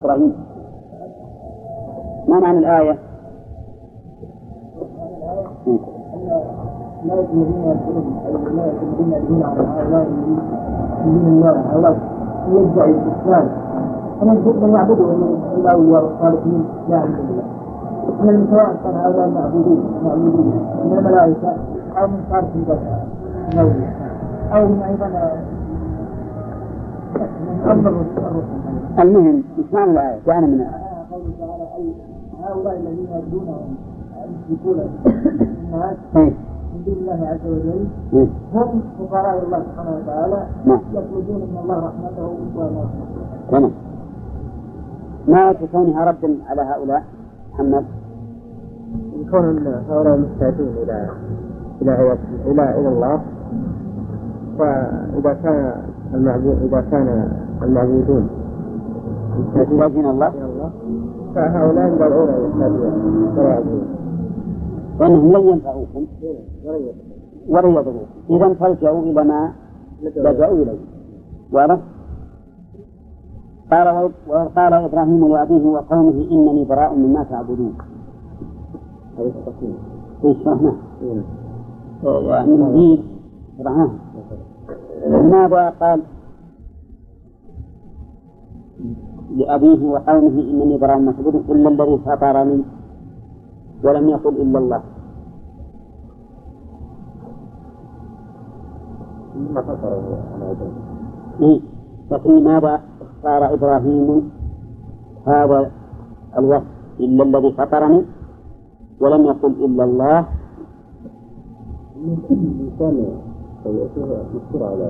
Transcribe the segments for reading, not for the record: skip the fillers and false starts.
إبراهيم. ما معنى الآية؟ لا الذين يذكرون لا الذين يدعون على هؤلاء من الله هؤلاء يدعي الإسلام أنا من يعبدوا الأولياء والصالحين لا عند الله من سواء كان هؤلاء معبودين من الملائكة أو من صالح البشر أو من أيضا من أمر الرسل. المهم مش معنى الآية كان من قوله تعالى هؤلاء الذين يدعونهم يشركون الناس من دون الله عز وجل هم فقراء الله سبحانه وتعالى يطلبون من الله رحمته ونصره. تمام. ما تكونها رد على هؤلاء محمد؟ يكون هؤلاء محتاجين إلى الله، وإذا كان المعبودون محتاجين الله فهؤلاء يدعون يحتاجون وأنهم لن ينفعوكم ولا يضروكم، إذا فالجأوا إلى ما لجأوا إليه. واضح؟ قال إبراهيم لأبيه وقومه إنني براء مما تعبدون. إيش شرحنا؟ من جيد شرحناه. لماذا قال لأبيه وقومه إنني براء مما تعبدون إلا الذي فطرني ولم يقل إلا الله؟ ما فطره لكن ماذا اختار إبراهيم هذا الوصف إلا الذي فطرني ولم يقل إلا الله؟ الإنسان مشكور على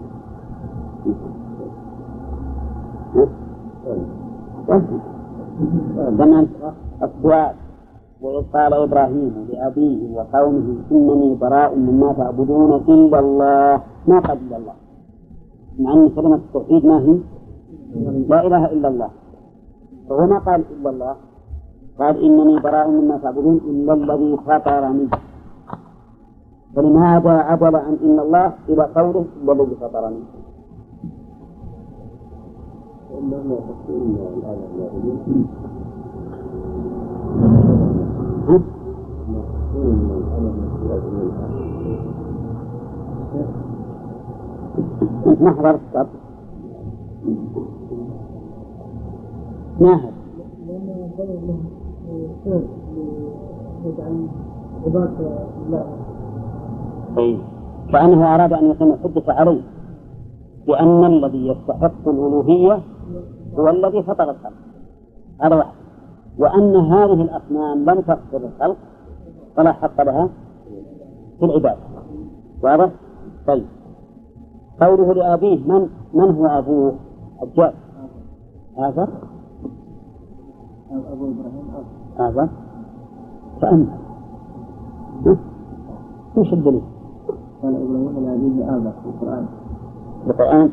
ذلك السؤال وإذ قال إبراهيم لأبيه وقومه إنني براء مما تعبدون إلا الله، ما قال إلا الله، مع أن كلمة التوحيد ما هي لا إله إلا الله، فهو ما قال إلا الله، قال إنني براء مما تعبدون إلا الذي فطرني. فلماذا عبر عن إن الله إلى قوله إلا الذي فطرني؟ أنت ما حضرت الصبر؟ ما هذا؟ لأنه قالوا له شيء يجعل عبادة الله. طيب، فأنه أراد أن يقيم الحجة عليه بأن الذي يستحق الألوهية هو الذي فطر الخلق، هذا واحد، وأن هذه الأصنام لم تفطر الخلق فلا حق لها في العبادة. واضح؟ طيب، قوله لأبيه من هو أبوه؟ الجاد هذا أبو إبراهيم هذا فأنت وش الدليل؟ قال إبراهيم لأبيه آبا في القرآن.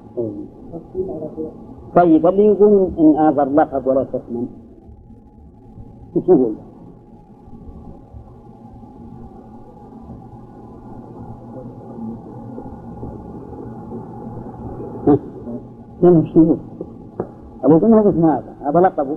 طيب، اللي يقول إن آذر لقب ولا تثمن وش يقول؟ لأنه وش يقول؟ أبو يقول هذا اسمه هذا لقبه.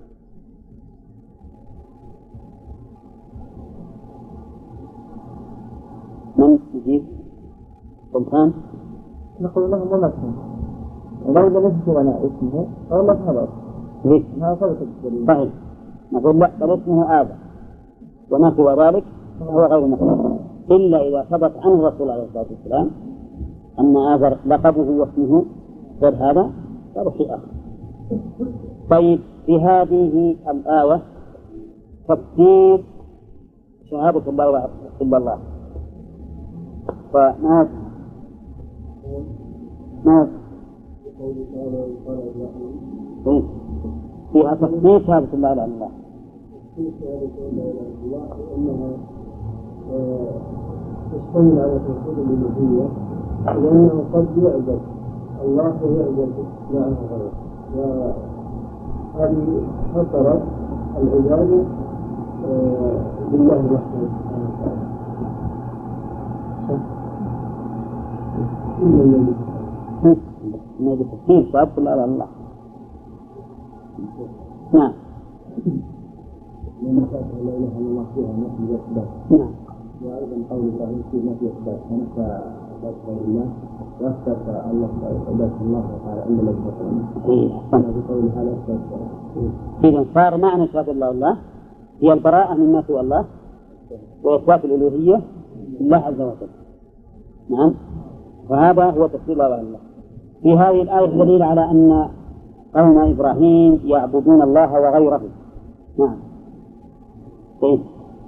من يجيب سلطان؟ نقول له ما اسمه ولو لم يذكر أنا اسمه أو لا هذا ليش؟ هذا ثبت الدليل. صحيح، نقول لا بل اسمه آذر وما سوى ذلك هو غير مخلوق، إلا إذا ثبت عنه الرسول عليه الصلاة والسلام أن آذر لقبه واسمه غير هذا هذا شيء آخر. طيب، في هذه الآية تفسير شهادة الله إلا الله، فما فيها تفسير شهادة الله إلا الله. أنها تشتمل على توحيد الألوهية، لأنه قد يعبد الله ويعبد معه غيره، وهذه فطرت العبادة بالله وحده سبحانه وتعالى. ما بتفسير شهادة الله إلا الله. نعم. لأن لا إله إلا الله فيها نفي وإثبات. نعم. وأيضا قول الله فيه نفي وإثبات، فنفى ذات الله وأثبت الله عبادة الله وقال إلا الذي فطرنا. بقول هذا أثبت. إذا صار معنى شهادة الله هي البراءة مما سوى الله وإثبات الألوهية لله عز وجل. نعم. وهذا هو تفسير الله الله. في هذه الآية دليل على أن قوم إبراهيم يعبدون الله وغيره. نعم. طيب.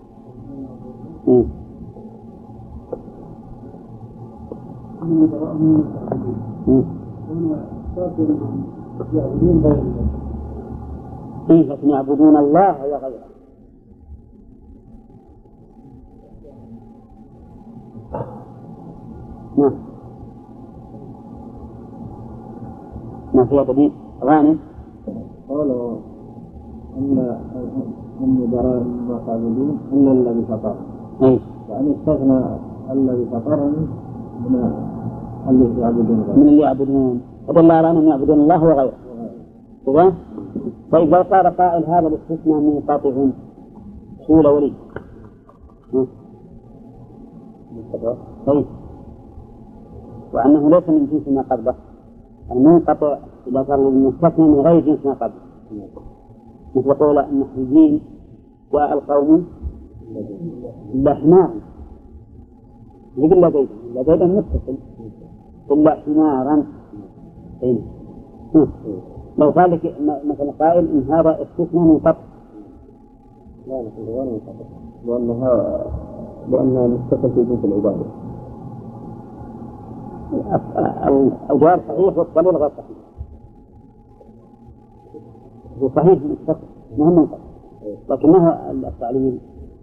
كيف يعبدون الله وغيره؟ نعم. ما فيها دليل غانم؟ قالوا أن براء ما تعبدون إلا الذي فطرني. يعني استثنى الذي فطرني من الذي يعبدون غيره. من اللي يعبدون الله على أنهم يعبدون الله وغيره. إذا طيب لو صار قائل هذا الاستثناء منقطع شو ولي؟ طيب وأنه ليس من جنس ما قبله. المنقطع إذا كان المستثنى من غير جنس ما قبله، مثل قول النحويين والقوم حمارا، يقول لدينا متصل إلا حمارا. لو قال لك مثلا قائل إن هذا استثناء منقطع، لا نقول غير منقطع لأنها متصل في جنس العبادة. الجواب صحيح والدليل غير صحيح. هو صحيح متصل ما هو منقطع، لكنه التعليل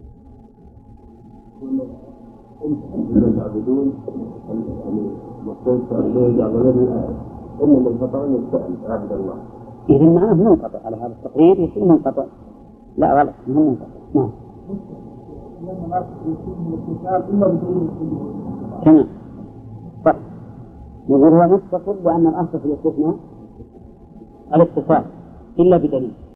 يعبدون المقصود يعبدون إن الذي فطرني عبد الله. إذا معناه منقطع على هذا التقرير يصير منقطع. لا غلط ما هو منقطع. نعم. تمام صح. نقول هو متصل لأن الأصل في الاستثناء الاتصال إلا بدليل.